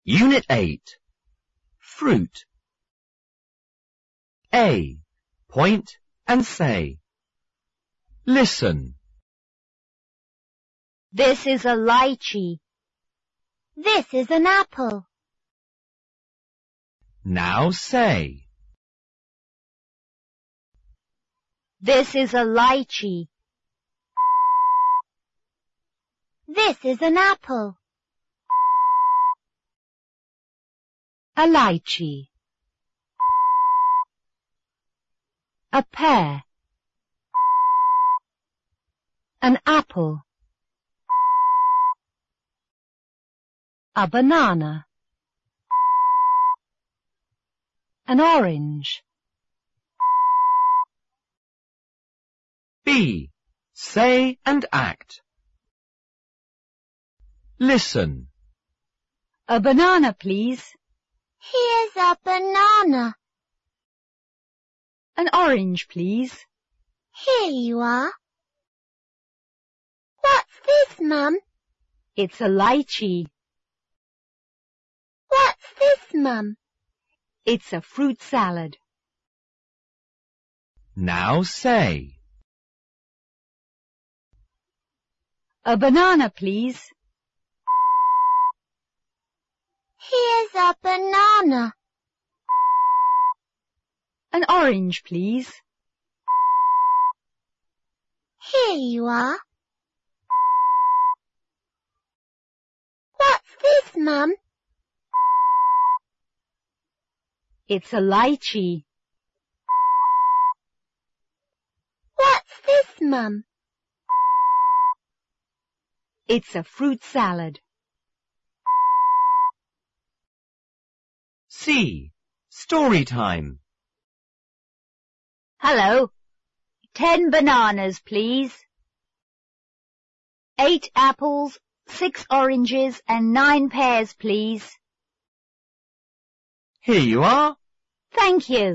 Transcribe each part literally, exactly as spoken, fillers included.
Unit eight. Fruit. A. Point and say. Listen. This is a lychee. This is an apple. Now say. This is a lychee. This is an apple. A lychee. A pear. An apple. A banana. An orange. B. Say and act. Listen. A banana, please. Here's a banana. An orange, please. Here you are. What's this, Mum? It's a lychee. What's this, Mum? It's a fruit salad. Now say. A banana, please. Here's a banana. An orange, please. Here you are. What's this, Mum? It's a lychee. What's this, Mum? It's a fruit salad. C. Story time. Hello. Ten bananas, please. Eight apples, six oranges, and nine pears, please. Here you are. Thank you.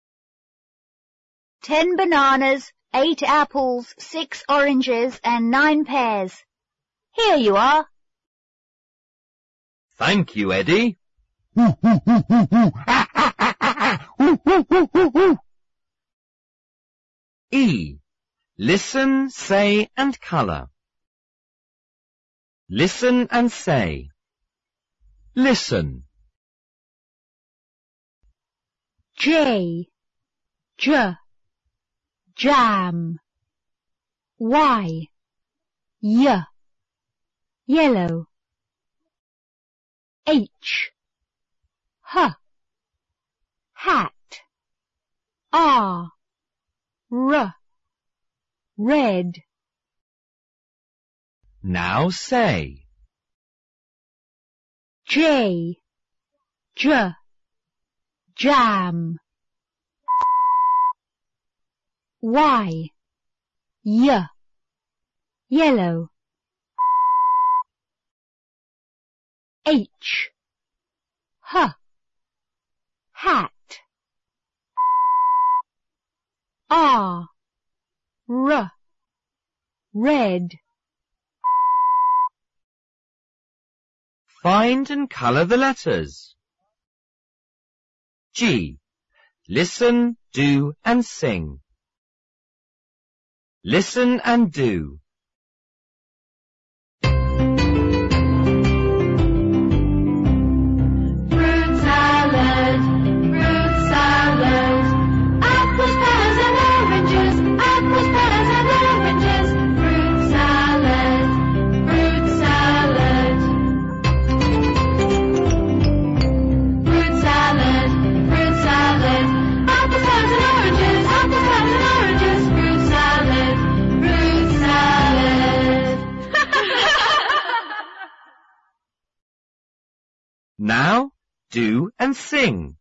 Ten bananas, eight apples, six oranges, and nine pears. Here you are. Thank you, Eddie. E. Listen, say, and colour. Listen and say. Listen. J. J. Jam. Y. Y. Yellow. H. H. Hat. R. R. Red. Now say. J. J. Jam. Y. Y. Yellow. H. H. Hat. R. R. Red. Find and colour the letters. G. Listen, do, and sing. Listen and do. Fruit salad, fruit salad. Apples, pears, and oranges. Apples, pears, and oranges. Fruit salad, fruit salad. Fruit salad, fruit salad. Apples, pears, and oranges. Apples, pears, and oranges. Fruit salad, fruit salad. Now, do and sing.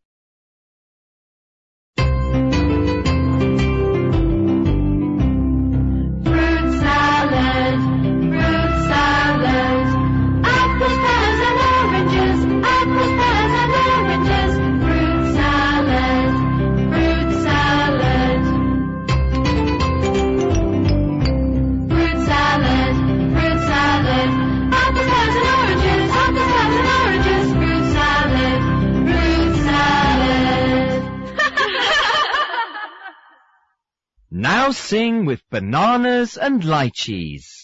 Fruit salad, fruit salad. Apples, pears, and oranges. Apples, pears, and oranges. Fruit salad, fruit salad. Fruit salad, fruit salad. Apples, pears, and oranges. Apples, pears, and oranges. Fruit salad. Now sing with bananas and lychees.